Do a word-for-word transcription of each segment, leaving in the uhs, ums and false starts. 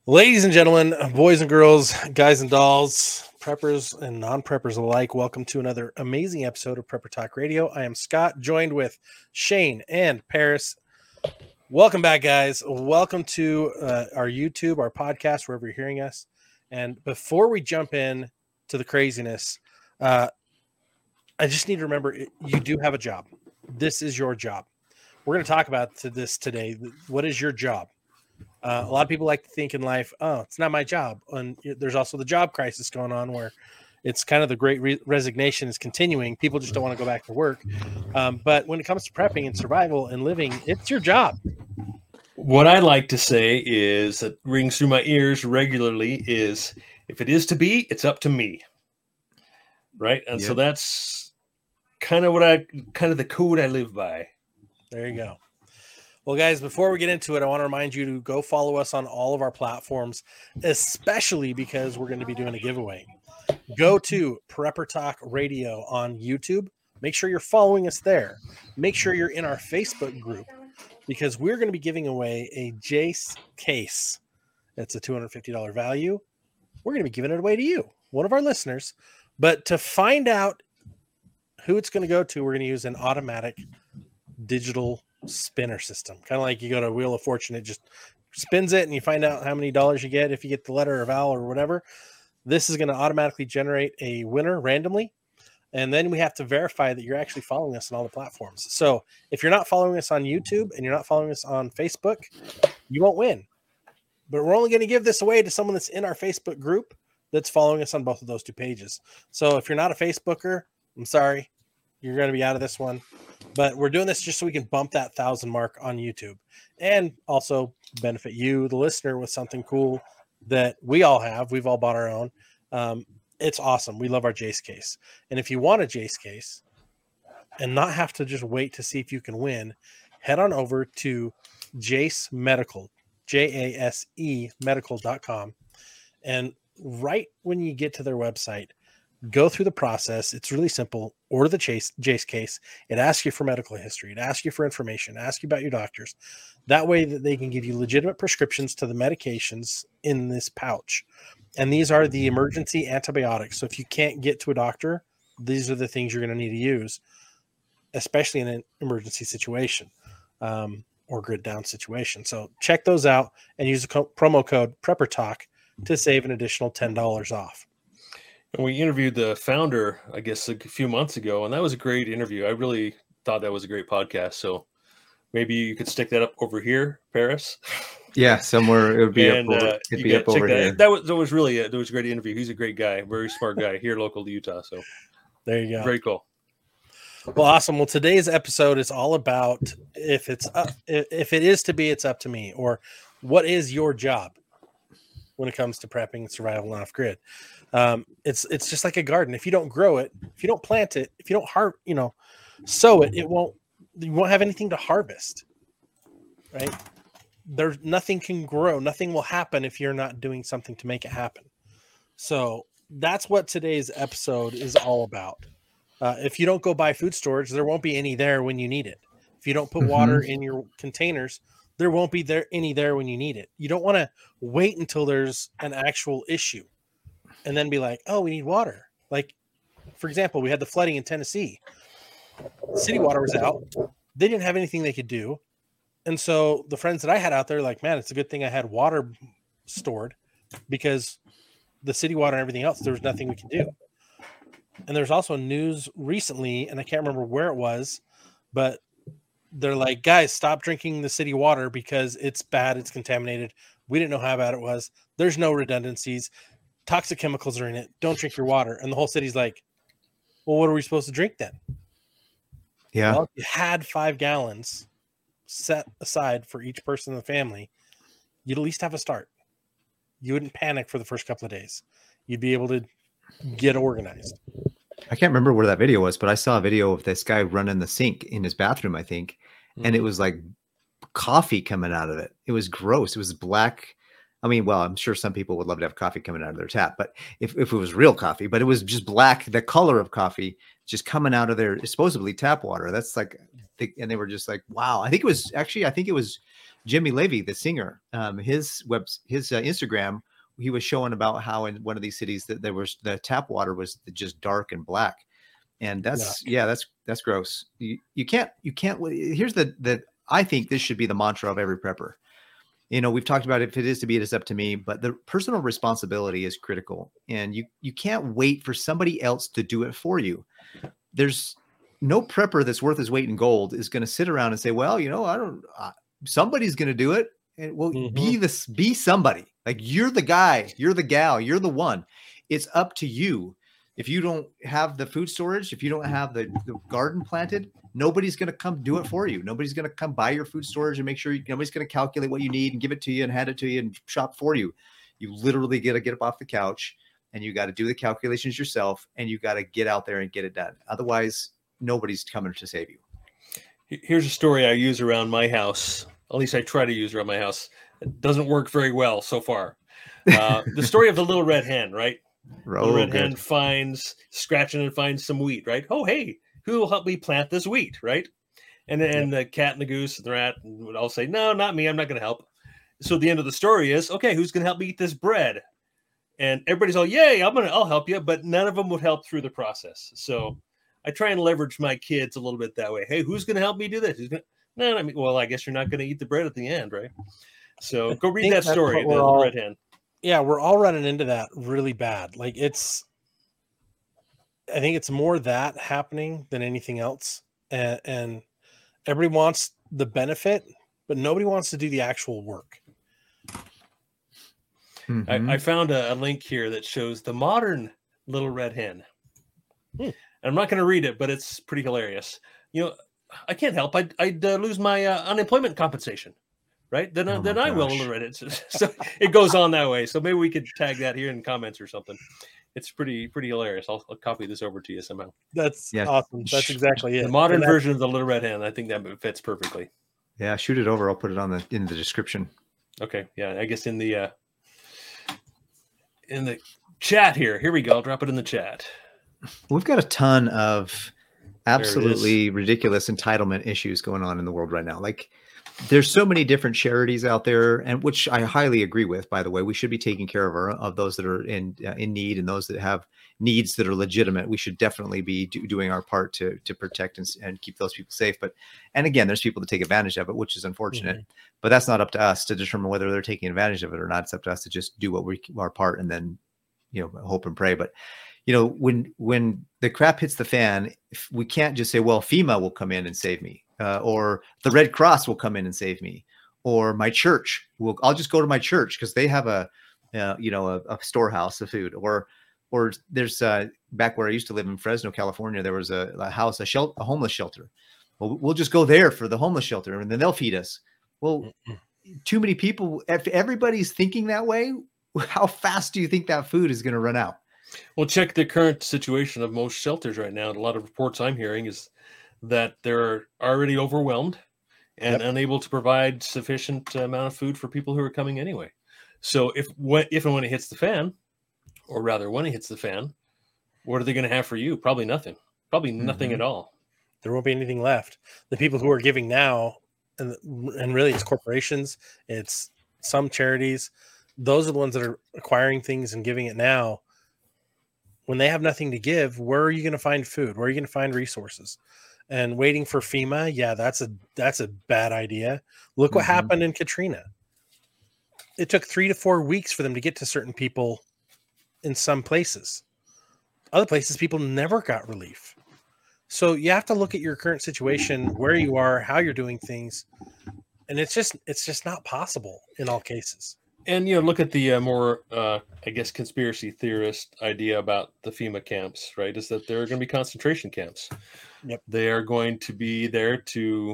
Ladies and gentlemen, boys and girls, guys and dolls, preppers and non-preppers alike, welcome to another amazing episode of Prepper Talk Radio. I am Scott, joined with Shane and Paris. Welcome back, guys. Welcome to uh, our YouTube, our podcast, wherever you're hearing us. And before we jump in to the craziness, uh, I just need to remember you do have a job. This is your job. We're going to talk about this today. What is your job? Uh, a lot of people like to think in life, oh, it's not my job. And there's also the job crisis going on where it's kind of the great re- resignation is continuing. People just don't want to go back to work. Um, but when it comes to prepping and survival and living, it's your job. What I like to say is that rings through my ears regularly is if it is to be, it's up to me. Right. And yep. So that's kind of what I kind of the code I live by. There you go. Well, guys, before we get into it, I want to remind you to go follow us on all of our platforms, especially because we're going to be doing a giveaway. Go to Prepper Talk Radio on YouTube. Make sure you're following us there. Make sure you're in our Facebook group because we're going to be giving away a Jase case. That's a two hundred fifty dollars value. We're going to be giving it away to you, one of our listeners. But to find out who it's going to go to, we're going to use an automatic digital spinner system, kind of like you go to Wheel of Fortune. It just spins it and you find out how many dollars you get if you get the letter or vowel or whatever. This is going to automatically generate a winner randomly, and then we have to verify that you're actually following us on all the platforms. So if you're not following us on YouTube and you're not following us on Facebook, you won't win. But we're only going to give this away to someone that's in our Facebook group that's following us on both of those two pages. So if you're not a Facebooker, I'm sorry, you're going to be out of this one. But we're doing this just so we can bump that thousand mark on YouTube and also benefit you, the listener, with something cool that we all have. We've all bought our own. Um, it's awesome. We love our Jase case. And if you want a Jase case and not have to just wait to see if you can win, head on over to Jase Medical, J A S E medical dot com. And right when you get to their website, go through the process. It's really simple. Order the Jase, Jase case. It asks you for medical history. It asks you for information. It asks you about your doctors. That way that they can give you legitimate prescriptions to the medications in this pouch. And these are the emergency antibiotics. So if you can't get to a doctor, these are the things you're going to need to use, especially in an emergency situation um, or grid down situation. So check those out and use the co- promo code PrepperTalk to save an additional ten dollars off. And we interviewed the founder, I guess, a few months ago, and that was a great interview. I really thought that was a great podcast. So maybe you could stick that up over here, Paris. Yeah, somewhere it would be and, up over, uh, it'd be up over that. here. That was that was really a, that was a great interview. He's a great guy, very smart guy here, local to Utah. So there you go. Very cool. Well, awesome. Well, today's episode is all about if it's up, if it is to be, it's up to me, or what is your job when it comes to prepping and survival off grid. Um, it's it's just like a garden. If you don't grow it, if you don't plant it, if you don't har- you know, sow it, it won't. You won't have anything to harvest, right? There's nothing can grow. Nothing will happen if you're not doing something to make it happen. So that's what today's episode is all about. Uh, if you don't go buy food storage, there won't be any there when you need it. If you don't put mm-hmm. water in your containers, there won't be there any there when you need it. You don't want to wait until there's an actual issue and then be like, oh, we need water. Like, for example, we had the flooding in Tennessee. City water was out. They didn't have anything they could do. And so the friends that I had out there, like, man, it's a good thing I had water stored because the city water and everything else, there was nothing we could do. And there's also news recently, and I can't remember where it was, but they're like, guys, stop drinking the city water because it's bad. It's contaminated. We didn't know how bad it was. There's no redundancies. Toxic chemicals are in it. Don't drink your water. And the whole city's like, well, what are we supposed to drink then? Yeah. Well, if you had five gallons set aside for each person in the family, you'd at least have a start. You wouldn't panic for the first couple of days. You'd be able to get organized. I can't remember where that video was, but I saw a video of this guy running the sink in his bathroom, I think. Mm-hmm. And it was like coffee coming out of it. It was gross. It was black. I mean, well, I'm sure some people would love to have coffee coming out of their tap, but if, if it was real coffee, but it was just black, the color of coffee just coming out of their supposedly tap water. That's like, and they were just like, wow. I think it was actually, I think it was Jimmy Levy, the singer, um, his web, his uh, Instagram, he was showing about how in one of these cities that there was the tap water was just dark and black. And that's, yeah, yeah that's, that's gross. You, you can't, you can't, here's the, the, I think this should be the mantra of every prepper. You know, we've talked about if it is to be, it is up to me, but the personal responsibility is critical, and you, you can't wait for somebody else to do it for you. There's no prepper that's worth his weight in gold is going to sit around and say, well, you know, I don't, uh, somebody's going to do it. And well, mm-hmm. be this, be somebody. Like, you're the guy, you're the gal, you're the one. It's up to you. If you don't have the food storage, if you don't have the, the garden planted, nobody's going to come do it for you. Nobody's going to come buy your food storage and make sure you, nobody's going to calculate what you need and give it to you and hand it to you and shop for you. You literally got to get up off the couch, and you got to do the calculations yourself, and you got to get out there and get it done. Otherwise, nobody's coming to save you. Here's a story I use around my house. At least I try to use around my house. It doesn't work very well so far. Uh, the story of the little red hen, right? Oh, the red good. hen finds, scratching and finds some wheat, right? Oh, hey, who will help me plant this wheat, right? And then yeah. the cat and the goose and the rat would all say, no, not me. I'm not going to help. So the end of the story is, okay, who's going to help me eat this bread? And everybody's all, yay, I'm going to, I'll help you. But none of them would help through the process. So I try and leverage my kids a little bit that way. Hey, who's going to help me do this? Who's gonna... No, I mean, well, I guess you're not going to eat the bread at the end, right? So go read that story, the all, red hen. Yeah, we're all running into that really bad. Like, it's, I think it's more that happening than anything else. And, and everybody wants the benefit, but nobody wants to do the actual work. Mm-hmm. I, I found a, a link here that shows the modern little red hen. Hmm. And I'm not going to read it, but it's pretty hilarious. You know, I can't help. I'd, I'd uh, lose my uh, unemployment compensation, right? Then, uh, oh then gosh. I will read it. So, so it goes on that way. So maybe we could tag that here in comments or something. It's pretty, pretty hilarious. I'll, I'll copy this over to you somehow. That's yeah. awesome. That's exactly it. The modern version of the little red hen. I think that fits perfectly. Yeah, shoot it over. I'll put it on the in the description. Okay. Yeah, I guess in the uh, in the chat here. Here we go. I'll drop it in the chat. We've got a ton of absolutely ridiculous entitlement issues going on in the world right now. Like, there's so many different charities out there, and which I highly agree with, by the way. We should be taking care of our, of those that are in uh, in need, and those that have needs that are legitimate. We should definitely be do, doing our part to to protect and, and keep those people safe. But, and again, there's people that take advantage of it, which is unfortunate. Mm-hmm. But that's not up to us to determine whether they're taking advantage of it or not. It's up to us to just do what we our part, and then, you know, hope and pray. But, you know, when when the crap hits the fan, we can't just say, well, FEMA will come in and save me, uh, or the Red Cross will come in and save me, or my church will. I'll just go to my church because they have a, uh, you know, a, a storehouse of food. Or, or there's uh, back where I used to live in Fresno, California, there was a, a house, a shelter, a homeless shelter. Well, we'll just go there for the homeless shelter, and then they'll feed us. Well, too many people. If everybody's thinking that way, how fast do you think that food is going to run out? Well, check the current situation of most shelters right now. A lot of reports I'm hearing is that they're already overwhelmed and yep. unable to provide sufficient amount of food for people who are coming anyway. So if when, if and when it hits the fan, or rather when it hits the fan, what are they going to have for you? Probably nothing. Probably nothing mm-hmm. at all. There won't be anything left. The people who are giving now, and and really it's corporations, it's some charities. Those are the ones that are acquiring things and giving it now. When they have nothing to give, where are you going to find food? Where are you going to find resources? And waiting for FEMA, yeah, that's a that's a bad idea. Look what mm-hmm. happened in Katrina. It took three to four weeks for them to get to certain people in some places. Other places, people never got relief. So you have to look at your current situation, where you are, how you're doing things, and it's just it's just not possible in all cases. And, you know, look at the uh, more, uh, I guess, conspiracy theorist idea about the FEMA camps, right? Is that there are going to be concentration camps. Yep. They are going to be there to,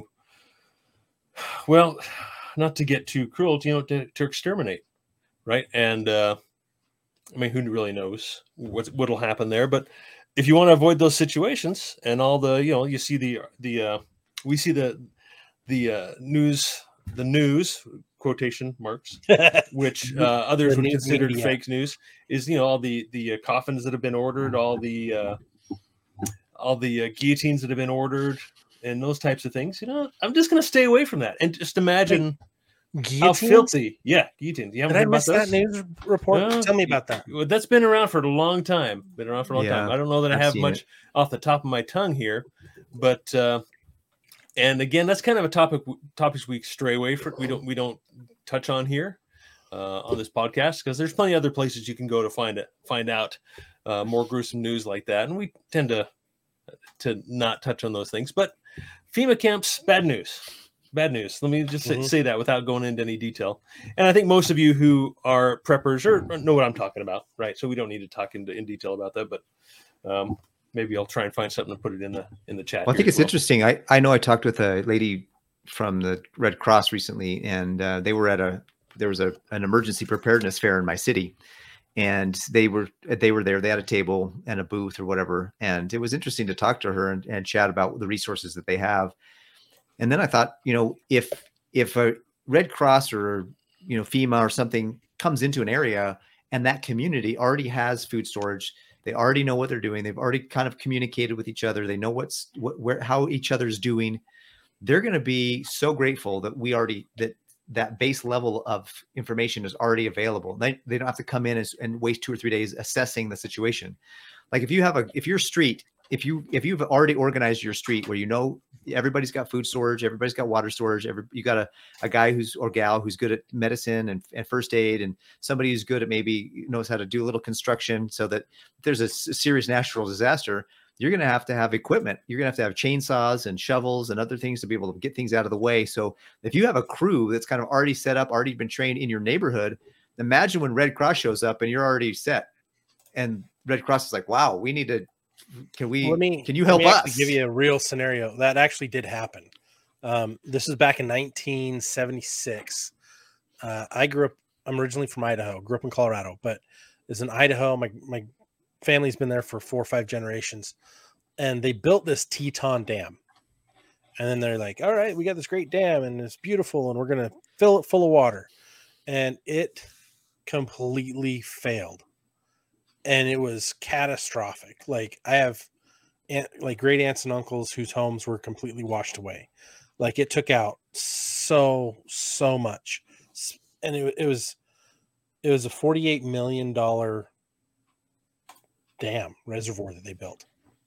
well, not to get too cruel, you know, to, to exterminate, right? And, uh, I mean, who really knows what what'll happen there? But if you want to avoid those situations and all the, you know, you see the, the, uh, we see the, the uh, news, the news, quotation marks, which uh, others would consider fake news, is, you know, all the the uh, coffins that have been ordered, all the uh, all the uh, guillotines that have been ordered, and those types of things. You know, I'm just going to stay away from that, and just imagine Guillotines? How filthy. Yeah, guillotines. You haven't Did I heard miss about that those? news report? No, Tell me about that. Well, that's been around for a long time. Been around for a long Yeah, time. I don't know that I I've have seen much it. off the top of my tongue here, but uh, and again, that's kind of a topic topics we stray away from. We don't we don't touch on here uh, on this podcast because there's plenty of other places you can go to find it, find out uh, more gruesome news like that, and we tend to to not touch on those things. But FEMA camps, bad news. Bad news. Let me just say, Mhm. say that without going into any detail. And I think most of you who are preppers or know what I'm talking about, right? So we don't need to talk into in detail about that, but um, maybe I'll try and find something to put it in the in the chat. Well, I here think as it's well. interesting. I, I know I talked with a lady from the Red Cross recently, and uh, they were at a there was a an emergency preparedness fair in my city, and they were they were there. They had a table and a booth or whatever, and it was interesting to talk to her and, and chat about the resources that they have. And then I thought, you know, if if a Red Cross or you know FEMA or something comes into an area and that community already has food storage, they already know what they're doing. They've already kind of communicated with each other. They know what's what where how each other's doing. They're going to be so grateful that we already that that base level of information is already available. They they don't have to come in and, and waste two or three days assessing the situation. Like if you have a if your street if you if you've already organized your street where you know everybody's got food storage, everybody's got water storage, every you got a, a guy who's or gal who's good at medicine and, and first aid, and somebody who's good at maybe knows how to do a little construction, so that if there's a, a serious natural disaster, you're going to have to have equipment. You're going to have to have chainsaws and shovels and other things to be able to get things out of the way. So if you have a crew that's kind of already set up, already been trained in your neighborhood, imagine when Red Cross shows up and you're already set, and Red Cross is like, wow, we need to, can we, Let me, can you let help me actually us? give you a real scenario that actually did happen. Um, this is back in nineteen seventy-six. Uh, I grew up, I'm originally from Idaho, grew up in Colorado, but is in Idaho. My, my family's been there for four or five generations, and they built this Teton Dam. And then they're like, all right, we got this great dam and it's beautiful and we're going to fill it full of water. And it completely failed. And it was catastrophic. Like I have aunt, like great aunts and uncles whose homes were completely washed away. Like it took out so, so much. And it, it was, it was a forty-eight million dollars dam reservoir that they built.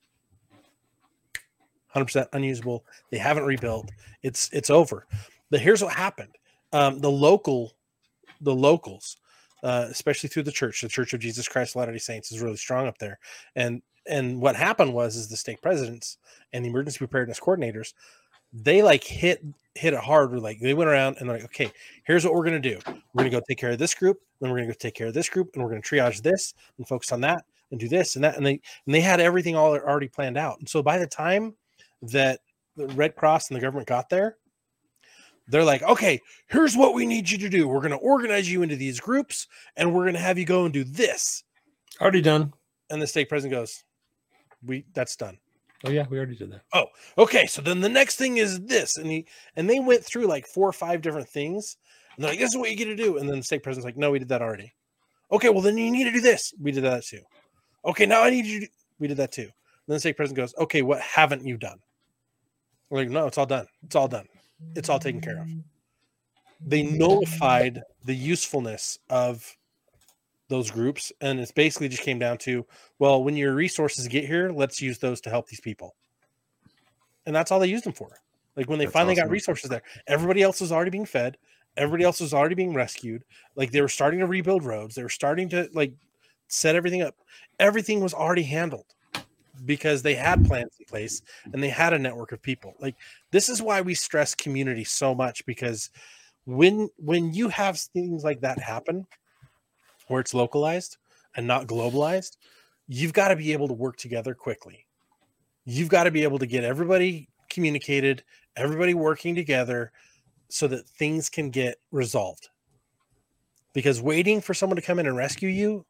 one hundred percent unusable. They haven't rebuilt. It's, it's over. But here's what happened. Um, the local, the locals, Uh, especially through the church, the Church of Jesus Christ of Latter-day Saints is really strong up there. And and what happened was is the stake presidents and the emergency preparedness coordinators, they like hit hit it hard. Like they went around and they're like, okay, here's what we're gonna do. We're gonna go take care of this group, then we're gonna go take care of this group, and we're gonna triage this and focus on that and do this and that. And they and they had everything all already planned out. And so by the time that the Red Cross and the government got there, they're like, okay, here's what we need you to do. We're going to organize you into these groups and we're going to have you go and do this. Already done. And the stake president goes, we, that's done. Oh yeah, we already did that. Oh, okay. So then the next thing is this. And he, and they went through like four or five different things. And they're like, this is what you get to do. And then the stake president's like, no, we did that already. Okay. Well, then you need to do this. We did that too. Okay. Now I need you to do, we did that too. And then the stake president goes, okay, what haven't you done? We're like, no, it's all done. It's all done. It's all taken care of. They nullified the usefulness of those groups. And it's basically just came down to, well, when your resources get here, let's use those to help these people. And that's all they used them for. Like when they That's finally awesome. got resources there, everybody else was already being fed. Everybody else was already being rescued. Like they were starting to rebuild roads. They were starting to like set everything up. Everything was already handled, because they had plans in place and they had a network of people. Like this is why we stress community so much, because when when you have things like that happen where it's localized and not globalized, you've got to be able to work together quickly. You've got to be able to get everybody communicated, everybody working together so that things can get resolved. Because waiting for someone to come in and rescue you,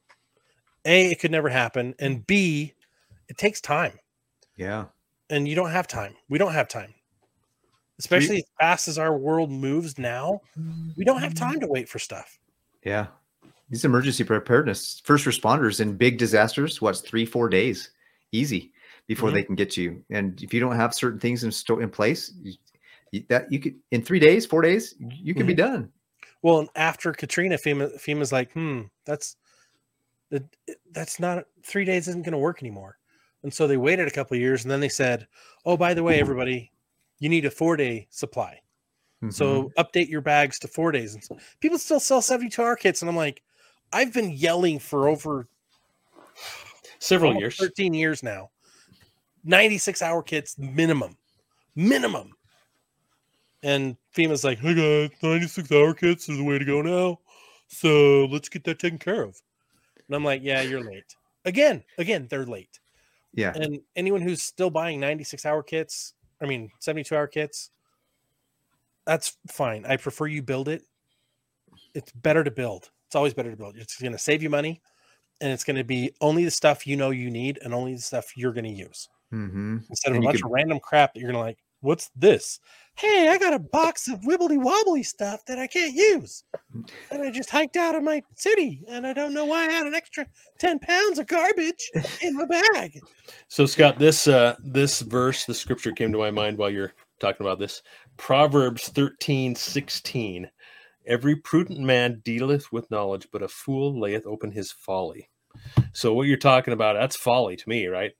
A, it could never happen, and B, it takes time. Yeah. And you don't have time. We don't have time. Especially as fast as our world moves now, we don't have time to wait for stuff. Yeah. These emergency preparedness, first responders in big disasters, what's three, four days, easy before Mhm. they can get you. And if you don't have certain things in sto- in place, you, that you could in three days, four days, you could mm-hmm. be done. Well, after Katrina, FEMA, FEMA's like, hmm, that's that's not three days isn't going to work anymore. And so they waited a couple of years, and then they said, oh, by the way, everybody, you need a four day supply. Mm-hmm. So update your bags to four days. And so people still sell seventy-two hour kits. And I'm like, I've been yelling for over several years, thirteen years now, ninety-six hour kits minimum, minimum. And FEMA's like, hey guys, ninety-six hour kits is the way to go now. So let's get that taken care of. And I'm like, yeah, you're late. Again, again, they're late. Yeah. And anyone who's still buying ninety-six hour kits, I mean, seventy-two hour kits, that's fine. I prefer you build it. It's better to build. It's always better to build. It's going to save you money, and it's going to be only the stuff you know you need and only the stuff you're going to use. Mm-hmm. Instead of and a bunch could... of random crap that you're going to like, what's this? Hey, I got a box of wibbly wobbly stuff that I can't use. And I just hiked out of my city, and I don't know why I had an extra ten pounds of garbage in my bag. So, Scott, this uh, this verse, the scripture came to my mind while you're talking about this. Proverbs thirteen sixteen. Every prudent man dealeth with knowledge, but a fool layeth open his folly. So what you're talking about, that's folly to me, right?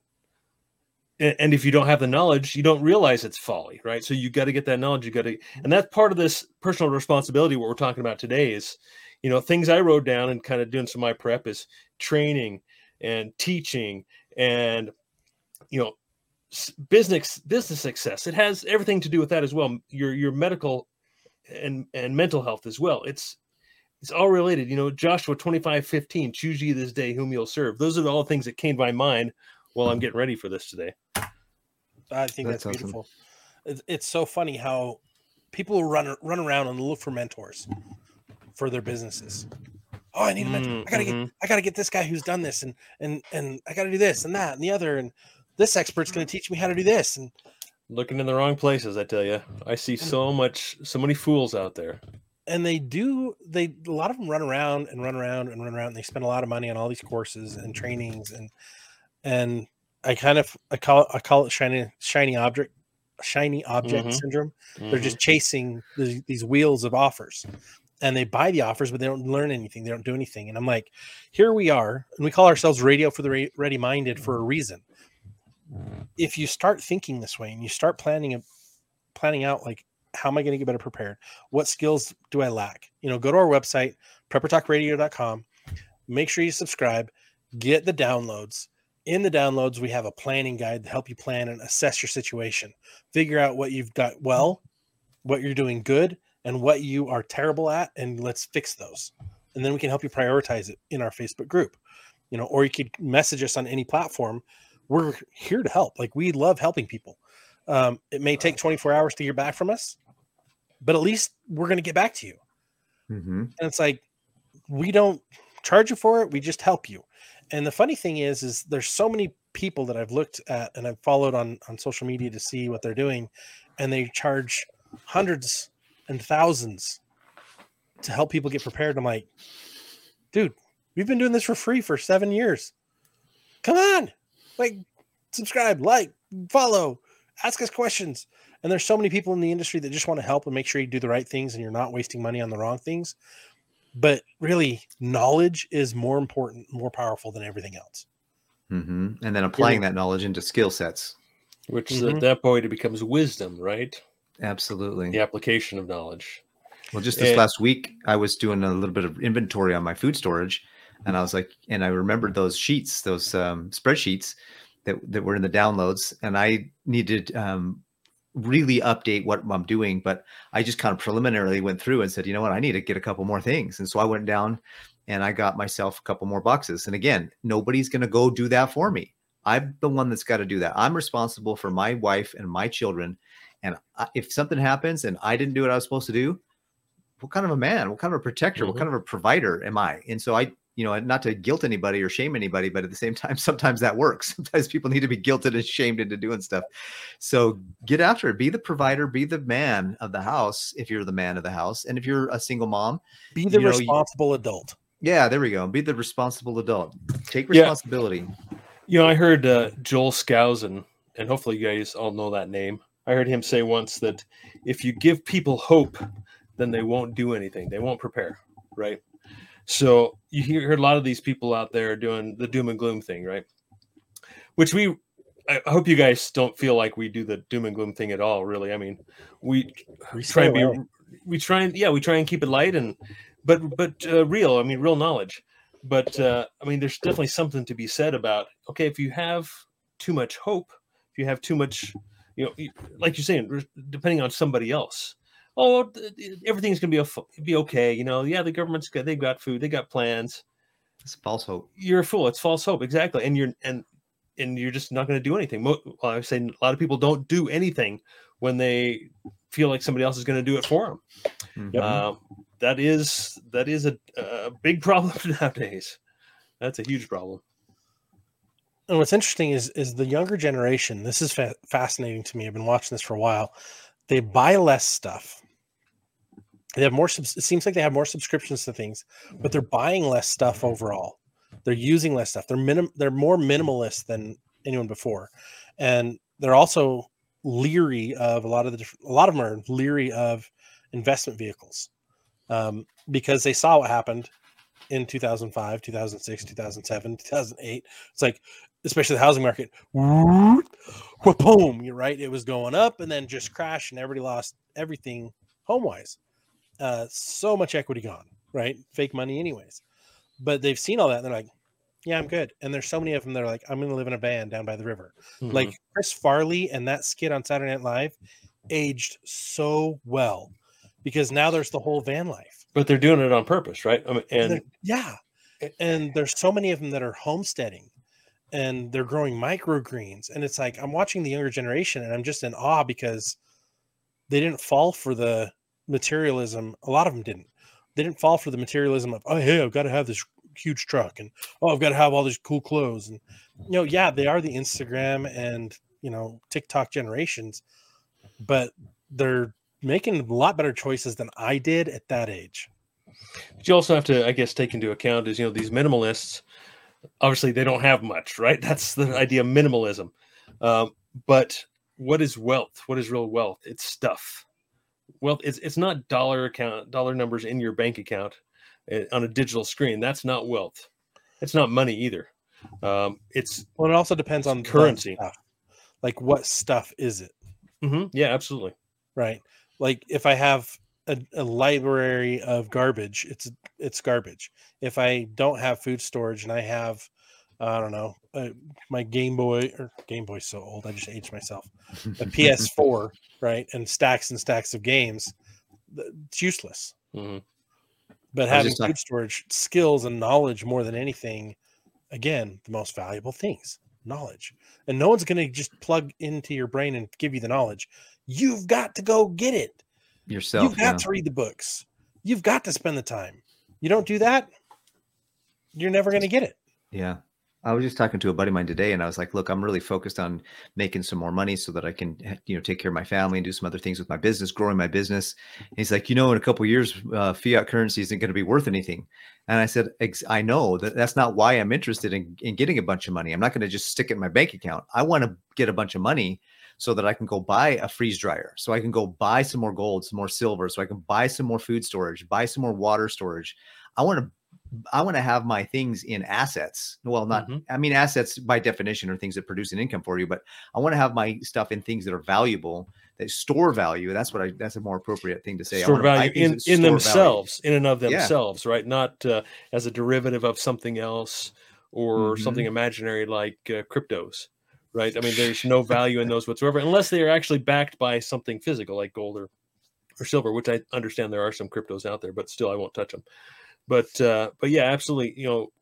And if you don't have the knowledge, you don't realize it's folly, right? So you got to get that knowledge. You got to, and that's part of this personal responsibility. What we're talking about today is, you know, things I wrote down and kind of doing some of my prep is training and teaching and, you know, business business success. It has everything to do with that as well. Your your medical and and mental health as well. It's it's all related. You know, Joshua twenty-five fifteen. Choose ye this day whom you'll serve. Those are all things that came to my mind while I'm getting ready for this today. I think that's, that's beautiful. Awesome. It's, it's so funny how people run run around and look for mentors for their businesses. Oh, I need a mentor. Mm, I gotta mm-hmm. get I gotta get this guy who's done this, and and and I gotta do this and that and the other, and this expert's gonna teach me how to do this. And looking in the wrong places, I tell you. I see so much, so many fools out there. And they do they a lot of them run around and run around and run around. And they spend a lot of money on all these courses and trainings, and and I kind of I call it, I call it shiny shiny object shiny object mm-hmm. syndrome. Mm-hmm. They're just chasing the, these wheels of offers, and they buy the offers, but they don't learn anything. They don't do anything. And I'm like, here we are, and we call ourselves Radio for the Ready Minded for a reason. If you start thinking this way and you start planning planning out, like, how am I going to get better prepared? What skills do I lack? You know, go to our website, prepper talk radio dot com. Make sure you subscribe, get the downloads. In the downloads, we have a planning guide to help you plan and assess your situation. Figure out what you've got well, what you're doing good, and what you are terrible at, and let's fix those. And then we can help you prioritize it in our Facebook group. You know, or you could message us on any platform. We're here to help. Like, we love helping people. Um, it may take twenty-four hours to hear back from us, but at least we're going to get back to you. Mm-hmm. And it's like, we don't charge you for it. We just help you. And the funny thing is, is there's so many people that I've looked at and I've followed on, on social media to see what they're doing. And they charge hundreds and thousands to help people get prepared. I'm like, dude, we've been doing this for free for seven years. Come on. Like, subscribe, like, follow, ask us questions. And there's so many people in the industry that just want to help and make sure you do the right things and you're not wasting money on the wrong things. But really, knowledge is more important, more powerful than everything else. Mm-hmm. And then applying yeah. that knowledge into skill sets. Which mm-hmm. at that point, it becomes wisdom, right? Absolutely. The application of knowledge. Well, just this and, last week, I was doing a little bit of inventory on my food storage. And I was like, and I remembered those sheets, those um, spreadsheets that, that were in the downloads. And I needed um, really update what I'm doing. But I just kind of preliminarily went through and said, you know what, I need to get a couple more things. And so I went down and I got myself a couple more boxes. And again, nobody's going to go do that for me. I'm the one that's got to do that. I'm responsible for my wife and my children. And I, if something happens and I didn't do what I was supposed to do, what kind of a man, what kind of a protector, mm-hmm. what kind of a provider am I? And so I, you know, not to guilt anybody or shame anybody, but at the same time, sometimes that works. Sometimes people need to be guilted and shamed into doing stuff. So get after it. Be the provider, be the man of the house. If you're the man of the house, and if you're a single mom, be the you know, responsible you, adult. Yeah, there we go. Be the responsible adult. Take responsibility. Yeah. You know, I heard uh, Joel Skousen, and hopefully you guys all know that name. I heard him say once that if you give people hope, then they won't do anything. They won't prepare, right? So you hear a lot of these people out there doing the doom and gloom thing, right? Which we, I hope you guys don't feel like we do the doom and gloom thing at all, really. I mean, we, We try and stay be, away. we try and, yeah, we try and keep it light and, but, but uh, real, I mean, real knowledge. But, uh, I mean, there's definitely something to be said about, okay, if you have too much hope, if you have too much, you know, like you're saying, depending on somebody else, oh, everything's going to be, be okay. You know, yeah, the government's got, they've got food, they got plans. It's false hope. You're a fool. It's false hope. Exactly. And you're, and, and you're just not going to do anything. Well, I say a lot of people don't do anything when they feel like somebody else is going to do it for them. Mm-hmm. Uh, that is, that is a, a big problem nowadays. That's a huge problem. And what's interesting is, is the younger generation, this is fa- fascinating to me. I've been watching this for a while. They buy less stuff. They have more, it seems like they have more subscriptions to things, but they're buying less stuff overall. They're using less stuff. They're minim, they're more minimalist than anyone before. And they're also leery of a lot of the, a lot of them are leery of investment vehicles um, because they saw what happened in two thousand five, two thousand six, two thousand seven, two thousand eight. It's like, especially the housing market, boom, you're right. It was going up and then just crashed and everybody lost everything home wise. Uh, so much equity gone, right? Fake money anyways. But they've seen all that and they're like, yeah, I'm good. And there's so many of them that are like, I'm going to live in a van down by the river. Mm-hmm. Like Chris Farley and that skit on Saturday Night Live aged so well because now there's the whole van life. But they're doing it on purpose, right? I mean, and yeah. And there's so many of them that are homesteading and they're growing microgreens. And it's like, I'm watching the younger generation and I'm just in awe because they didn't fall for the materialism. A lot of them didn't. They didn't fall for the materialism of, oh, hey, I've got to have this huge truck and, oh, I've got to have all these cool clothes. And, you know, yeah, they are the Instagram and, you know, TikTok generations, but they're making a lot better choices than I did at that age. But you also have to, I guess, take into account is, you know, these minimalists, obviously they don't have much, right? That's the idea of minimalism. Um, but what is wealth? What is real wealth? It's stuff. Wealth, it's, it's not dollar account, dollar numbers in your bank account on a digital screen. That's not wealth. It's not money either. Um, it's well, it also depends on currency. Stuff. Like what stuff is it? Mm-hmm. Yeah, absolutely. Right. Like if I have a, a library of garbage, it's it's garbage. If I don't have food storage and I have, I don't know, uh, my Game Boy or Game Boy's so old, I just aged myself. A P S four, right, and stacks and stacks of games, it's useless. Mm-hmm. But having food storage, skills, and knowledge more than anything, again, the most valuable things, knowledge. And no one's going to just plug into your brain and give you the knowledge. You've got to go get it yourself. You've got yeah. to read the books. You've got to spend the time. You don't do that, you're never going to get it. Yeah. I was just talking to a buddy of mine today and I was like, look, I'm really focused on making some more money so that I can, you know, take care of my family and do some other things with my business, growing my business. And he's like, you know, in a couple of years, uh, fiat currency isn't going to be worth anything. And I said, I know that that's not why I'm interested in, in getting a bunch of money. I'm not going to just stick it in my bank account. I want to get a bunch of money so that I can go buy a freeze dryer, so I can go buy some more gold, some more silver, so I can buy some more food storage, buy some more water storage. I want to I want to have my things in assets. Well, not, mm-hmm. I mean, assets by definition are things that produce an income for you, but I want to have my stuff in things that are valuable, that store value. That's what I, that's a more appropriate thing to say. Store value in, in themselves, value. in and of themselves, yeah. right? Not uh, as a derivative of something else or mm-hmm. something imaginary like uh, cryptos, right? I mean, there's no value in those whatsoever, unless they are actually backed by something physical like gold or, or silver, which I understand there are some cryptos out there, but still I won't touch them. But, uh, but yeah, absolutely. You know,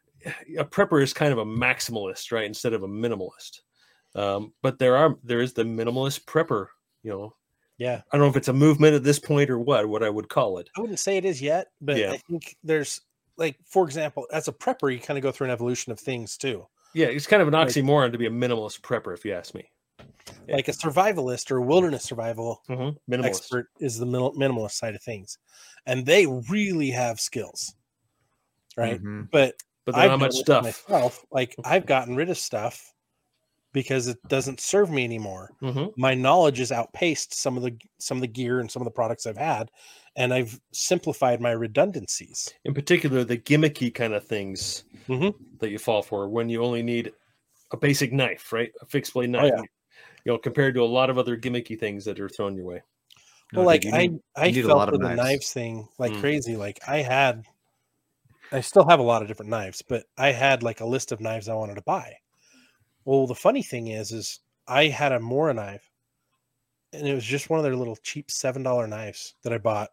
a prepper is kind of a maximalist, right? Instead of a minimalist. Um, but there are, there is the minimalist prepper, you know. Yeah. I don't know if it's a movement at this point or what, what I would call it. I wouldn't say it is yet, but yeah. I think there's like, for example, as a prepper, you kind of go through an evolution of things too. Yeah. It's kind of an oxymoron like, to be a minimalist prepper, if you ask me. Yeah. Like a survivalist or wilderness survival mm-hmm. minimalist. expert is the minimalist side of things. And they really have skills, right? Mm-hmm. But but not much stuff. Myself, like I've gotten rid of stuff because it doesn't serve me anymore. Mm-hmm. My knowledge has outpaced some of the some of the gear and some of the products I've had, and I've simplified my redundancies. In particular, the gimmicky kind of things mm-hmm. that you fall for when you only need a basic knife, right? A fixed blade knife. Oh, yeah. You know, compared to a lot of other gimmicky things that are thrown your way. Well, No, like dude, you need- I, I need a felt lot of with the knives. knives thing like Mm. crazy. Like I had, I still have a lot of different knives, but I had like a list of knives I wanted to buy. Well, the funny thing is, is I had a Mora knife, and it was just one of their little cheap seven dollar knives that I bought.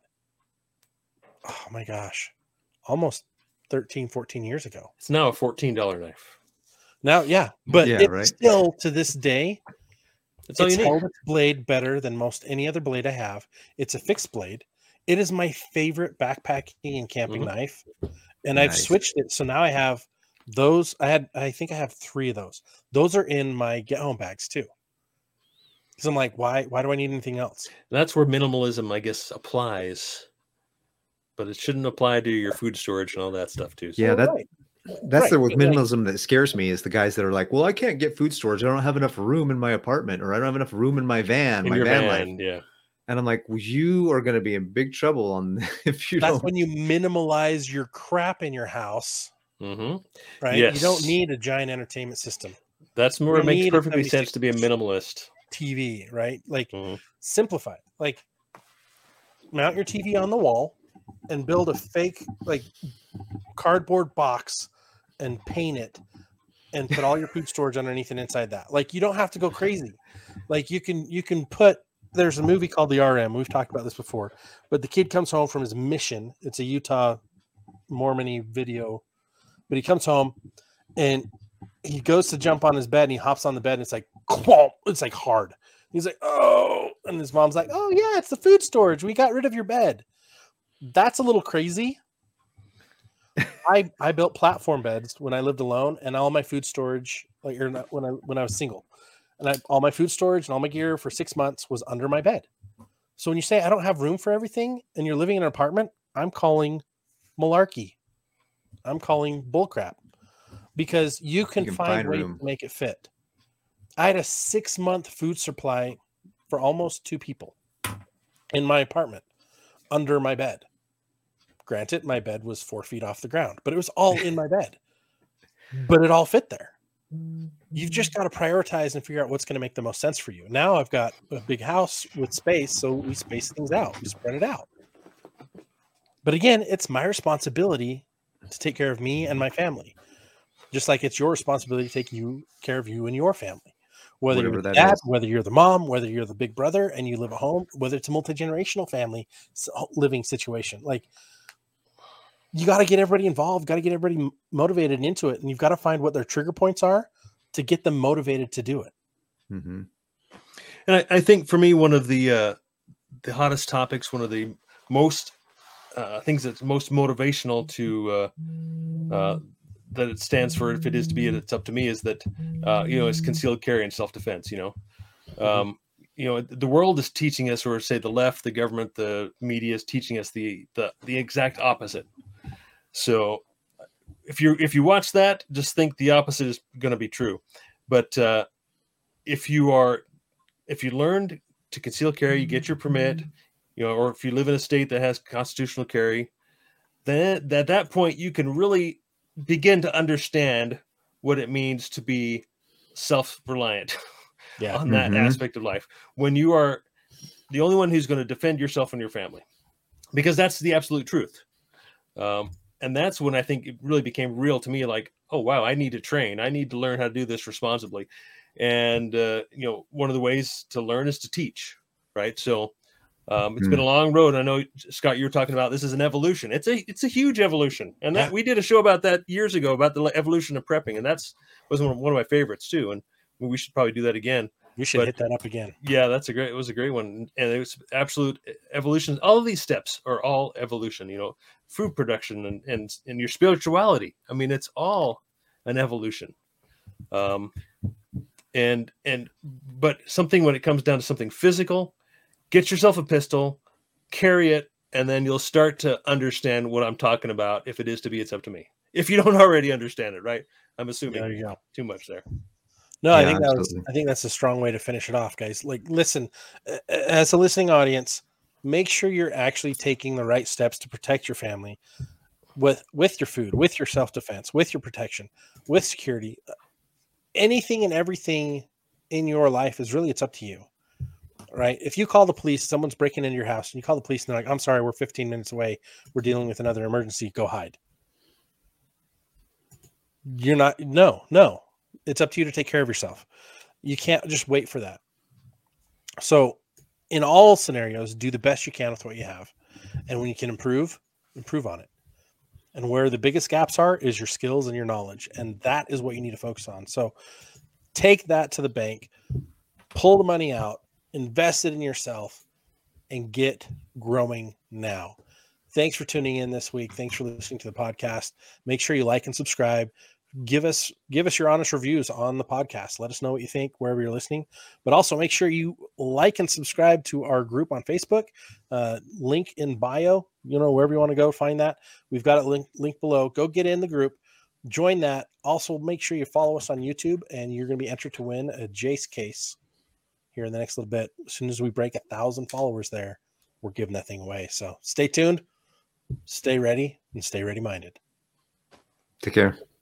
Oh my gosh, almost thirteen, fourteen years ago. It's now a fourteen dollar knife. Now, yeah, but Yeah, it's right. still to this day, That's all it's you need. held its blade better than most any other blade I have. It's a fixed blade. It is my favorite backpacking and camping Mhm. knife, and I've Nice. switched it. So now I have those. I had, I think I have three of those. Those are in my get home bags too. Because I'm like, why? Why do I need anything else? That's where minimalism, I guess, applies. But it shouldn't apply to your food storage and all that stuff too. So. Yeah, that right. that's Right, the with but, like- minimalism that scares me is the guys that are like, well, I can't get food storage. I don't have enough room in my apartment, or I don't have enough room in my van, in my your van, van, life. yeah. And I'm like, well, you are going to be in big trouble on if you That's don't. when you minimalize your crap in your house, Mm-hmm. right? You don't Yes. need a giant entertainment system, That's where it You makes need a perfectly sense seventy-six to be a minimalist. T V, right? Like Mhm. simplify. Like mount your T V on the wall and build a fake like cardboard box and paint it and put all your food storage underneath and inside that. Like you don't have to go crazy. Like you can you can put there's a movie called The R M. We've talked about this before. But the kid comes home from his mission. It's a Utah Mormon video. But he comes home and he goes to jump on his bed and he hops on the bed and it's like quomp, it's like hard. He's like, oh, and his mom's like, oh yeah, it's the food storage. We got rid of your bed. That's a little crazy. I I built platform beds when I lived alone, and all my food storage, like or not, when I when I was single, and I, all my food storage and all my gear for six months was under my bed. So when you say I don't have room for everything, and you're living in an apartment, I'm calling malarkey. I'm calling bullcrap, because you can, can find, find ways room. to make it fit. I had a six month food supply for almost two people in my apartment under my bed. Granted, my bed was four feet off the ground, but it was all in my bed. But it all fit there. You've just got to prioritize and figure out what's going to make the most sense for you. Now I've got a big house with space, so we space things out, we spread it out. But again, it's my responsibility to take care of me and my family, just like it's your responsibility to take you care of you and your family. Whether Whatever you're the that dad, is. whether you're the mom, whether you're the big brother and you live at home, whether it's a multi-generational family s- living situation, like you got to get everybody involved, got to get everybody m- motivated and into it. And you've got to find what their trigger points are to get them motivated to do it. Mm-hmm. And I, I think for me, one of the uh, the hottest topics, one of the most uh, things that's most motivational to uh, uh, that it stands for, if it is to be, it's up to me, is that uh, you know, is concealed carry and self defense. You know, um, you know, the world is teaching us, or say the left, the government, the media is teaching us the the the exact opposite. So if you if you watch that, just think the opposite is going to be true. But uh, if you are if you learned to conceal carry, you get your permit, you know, or if you live in a state that has constitutional carry, then at that point you can really begin to understand what it means to be self-reliant Yeah. on that Mhm. aspect of life. When you are the only one who's going to defend yourself and your family, because that's the absolute truth. Um, and that's when I think it really became real to me. Like, oh wow, I need to train. I need to learn how to do this responsibly. And uh, you know, one of the ways to learn is to teach, right? So um, it's Mm. been a long road. I know, Scott, you were talking about this is an evolution. It's a it's a huge evolution, and that Yeah. we did a show about that years ago about the evolution of prepping, and that's was one of, one of my favorites too. And we should probably do that again. You should But- hit that up again. Yeah, that's a great. It was a great one, and it was absolute evolution. All of these steps are all evolution. You know, food production and and and your spirituality. I mean, it's all an evolution. Um, and and but something when it comes down to something physical, get yourself a pistol, carry it, and then you'll start to understand what I'm talking about. If it is to be, it's up to me. If you don't already understand it, right? I'm assuming There you go. too much there. No, Yeah, I think that was, absolutely. I think that's a strong way to finish it off, guys. Like, listen, a- as a listening audience, make sure you're actually taking the right steps to protect your family with with your food, with your self-defense, with your protection, with security. Anything and everything in your life is really, it's up to you. Right? If you call the police, someone's breaking into your house, and you call the police and they're like, "I'm sorry, we're fifteen minutes away. We're dealing with another emergency. Go hide." You're not, no, no. It's up to you to take care of yourself. You can't just wait for that. So, in all scenarios, do the best you can with what you have. And when you can improve, improve on it. And where the biggest gaps are is your skills and your knowledge. And that is what you need to focus on. So, take that to the bank, pull the money out, invest it in yourself, and get growing now. Thanks for tuning in this week. Thanks for listening to the podcast. Make sure you like and subscribe. Give us give us your honest reviews on the podcast. Let us know what you think wherever you're listening. But also make sure you like and subscribe to our group on Facebook. Uh, link in bio. You know, wherever you want to go, find that. We've got it link link below. Go get in the group. Join that. Also, make sure you follow us on YouTube, and you're going to be entered to win a Jace case here in the next little bit. As soon as we break a thousand followers there, we're giving that thing away. So stay tuned, stay ready, and stay ready-minded. Take care.